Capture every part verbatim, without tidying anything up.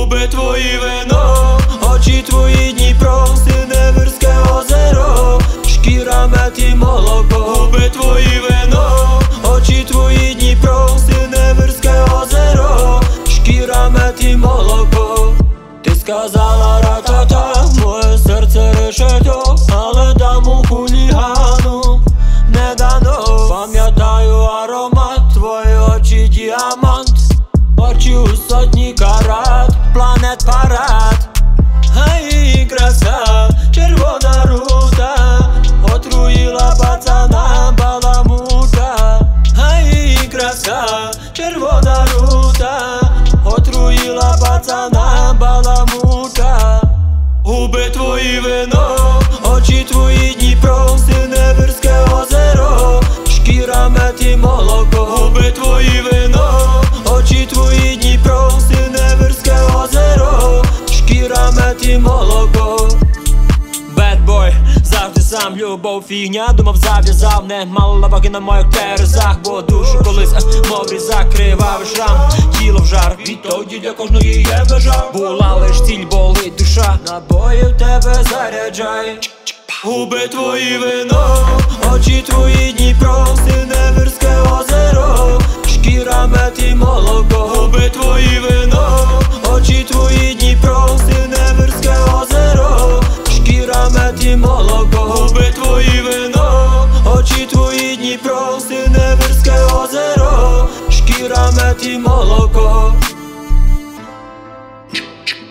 Губи твої вино, очі твої Дніпро, Синевирське озеро, шкіра мед і молоко. Губи твої вино, очі твої Дніпро, Синевирське озеро, шкіра мед і молоко. Ти сказала ра-та-та, моє серце решето, але даму хулігану не дано. Пам'ятаю аромат, твої очі діамант, очі у сотні карат, планет парад. А її краса, червона рута, отруїла пацана баламута. А її краса, червона рута, отруїла пацана баламута. Губи твої вино, очі твої Дніпро, Синевирське озеро, шкіра мед і молоко. Губи твої вино, очі твої Дніпро, Синевирське озеро, шкіра мед і молоко. Бедбой, завжди сам, любов фігня, думав зав'язав, не мала ваги на моїх терезах, бо душу колись мов різак, кривавий шрам, тіло в жар, відтоді для кожної є межа. Була лиш ціль, болить душа, набої в тебе заряджай. Губи твої вино, очі твої Дніпро, Синевирське озеро, шкіра мед і молоко. Губи твої вино, очі твої Дніпро, Синевирське озеро, шкіра мед і молоко. Губи твої вино, очі твої Дніпро, Синевирське озеро, шкіра мед і молоко.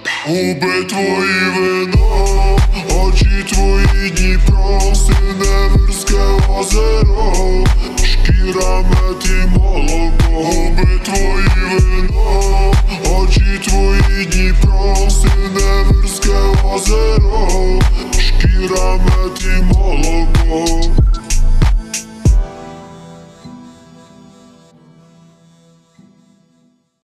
Губи твої вино, очі твої Дніпро, Синевирське